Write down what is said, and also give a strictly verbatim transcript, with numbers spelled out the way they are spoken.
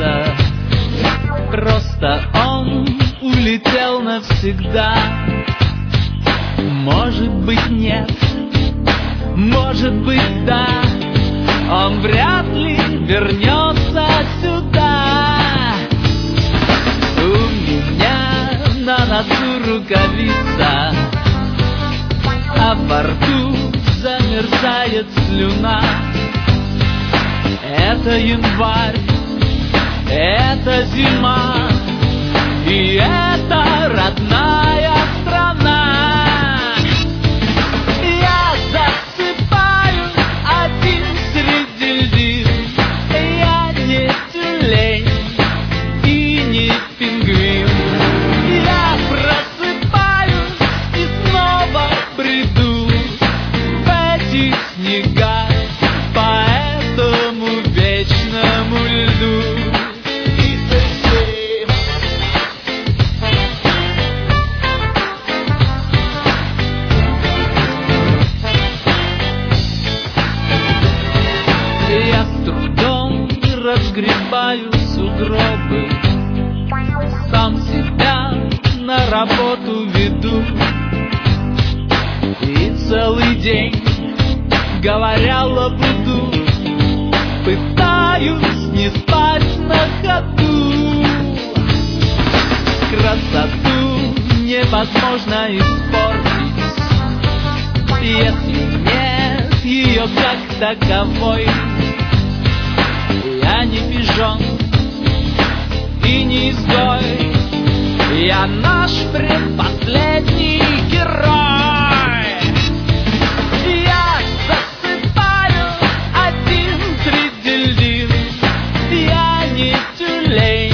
кажется, просто он улетел навсегда. Может быть, нет, может быть, да, он вряд ли вернется сюда. У меня на носу рукавица, а во рту замерзает слюна. Это январь, это зима, и это родная страна. Я засыпаю один среди льдин. Я не тюлень и не пингвин. Я просыпаюсь и снова бреду в эти снега по этому вечному льду. Я с трудом разгребаю сугробы, сам себя на работу веду. И целый день, говоря лабуду, пытаюсь не спать на ходу. Красоту невозможно испортить, если нет ее как таковой. Я не пижон и не изгой, я наш предпоследний герой. Я засыпаю один среди льдин. Я не тюлень